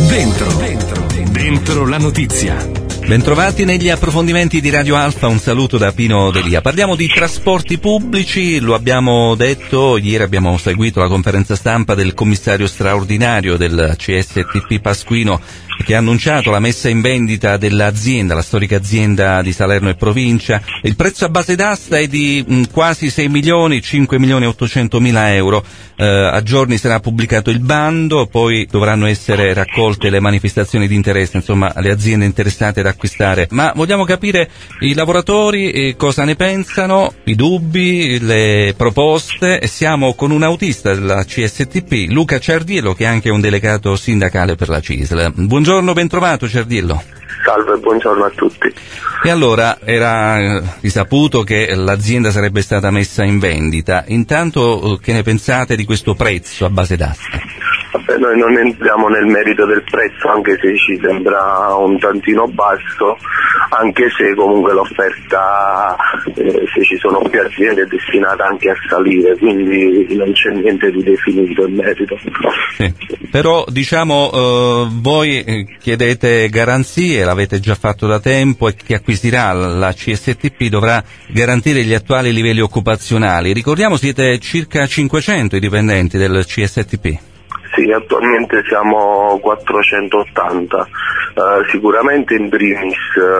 Dentro la notizia. Bentrovati negli approfondimenti di Radio Alfa, un saluto da Pino Delia. Parliamo di trasporti pubblici, lo abbiamo detto, ieri abbiamo seguito la conferenza stampa del commissario straordinario del CSTP Pasquino, che ha annunciato la messa in vendita dell'azienda, la storica azienda di Salerno e provincia. Il prezzo a base d'asta è di quasi 6 milioni, 5 milioni e 800 mila euro. A giorni sarà pubblicato il bando, poi dovranno essere raccolte le manifestazioni di interesse, insomma le aziende interessate ad acquistare. Ma vogliamo capire i lavoratori cosa ne pensano, i dubbi, le proposte, e siamo con un autista della CSTP, Luca Ciardiello, che è anche un delegato sindacale per la CISL. Buongiorno, ben trovato Ciardiello. Salve, buongiorno a tutti. E allora, era risaputo che l'azienda sarebbe stata messa in vendita. Intanto, che ne pensate di questo prezzo a base d'asta? Vabbè, noi non entriamo nel merito del prezzo, anche se ci sembra un tantino basso, anche se comunque l'offerta, se ci sono più aziende, è destinata anche a salire, quindi non c'è niente di definito in merito. Sì. Però, diciamo, voi chiedete garanzie, l'avete già fatto da tempo, e chi acquisirà la CSTP dovrà garantire gli attuali livelli occupazionali. Ricordiamo, siete circa 500 i dipendenti del CSTP. Sì, attualmente siamo 480, sicuramente in primis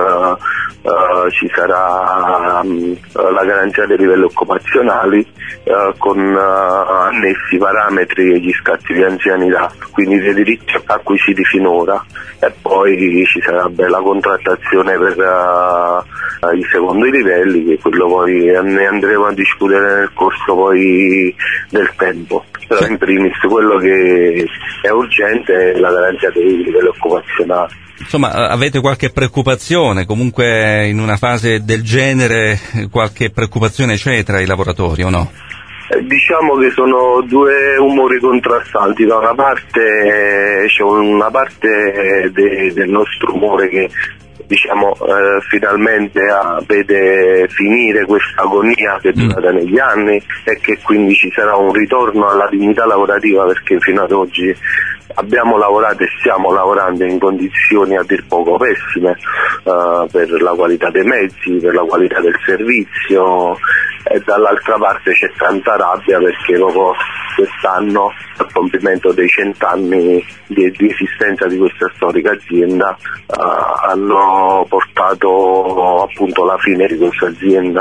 ci sarà la garanzia dei livelli occupazionali con annessi parametri e gli scatti di anzianità, quindi dei diritti acquisiti finora, e poi ci sarebbe la contrattazione per i secondi livelli, che quello poi ne andremo a discutere nel corso poi del tempo. Però in primis quello che è urgente è la garanzia dei livelli occupazionali. Insomma, avete qualche preoccupazione? Comunque in una fase del genere qualche preoccupazione c'è tra i lavoratori o no? Diciamo che sono due umori contrastanti. Da una parte c'è una parte del nostro umore che finalmente vede finire questa agonia che è durata negli anni, e che quindi ci sarà un ritorno alla dignità lavorativa, perché fino ad oggi abbiamo lavorato e stiamo lavorando in condizioni a dir poco pessime per la qualità dei mezzi, per la qualità del servizio, e dall'altra parte c'è tanta rabbia perché dopo quest'anno, al compimento dei 100 anni di esistenza di questa storica azienda, hanno portato appunto alla fine di questa azienda.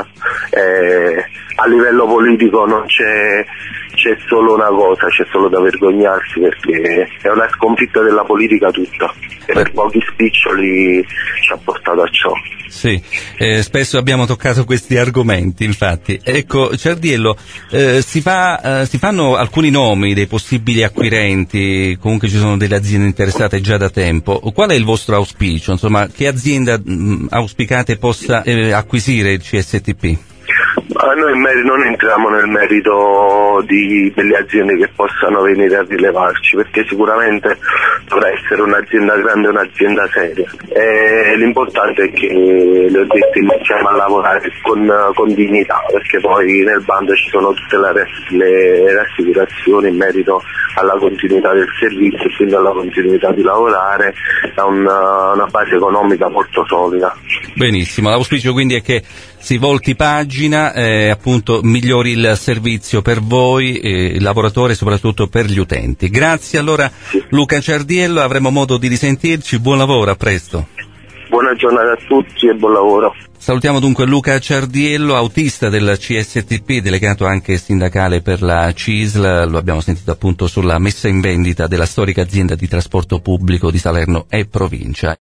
A livello politico non c'è solo una cosa, c'è solo da vergognarsi, perché è una sconfitta della politica tutta, e per pochi spiccioli ci ha portato a ciò. Sì, spesso abbiamo toccato questi argomenti, infatti. Ecco, Ciardiello, si fanno alcuni nomi dei possibili acquirenti, comunque ci sono delle aziende interessate già da tempo. Qual è il vostro auspicio? Insomma, che azienda auspicate possa acquisire il CSTP? Noi non entriamo nel merito delle aziende che possano venire a rilevarci, perché sicuramente dovrà essere un'azienda grande, un'azienda seria. L'importante è che, le ho detto, iniziamo a lavorare con dignità, perché poi nel bando ci sono tutte le rassicurazioni in merito alla continuità del servizio e quindi alla continuità di lavorare, a una base economica molto solida. Benissimo, l'auspicio quindi è che si volti pagina, appunto migliori il servizio per voi, il lavoratore e soprattutto per gli utenti. Grazie allora Luca Ciardiello, avremo modo di risentirci, buon lavoro, a presto. Buona giornata a tutti e buon lavoro. Salutiamo dunque Luca Ciardiello, autista del CSTP, delegato anche sindacale per la CISL. Lo abbiamo sentito appunto sulla messa in vendita della storica azienda di trasporto pubblico di Salerno e provincia.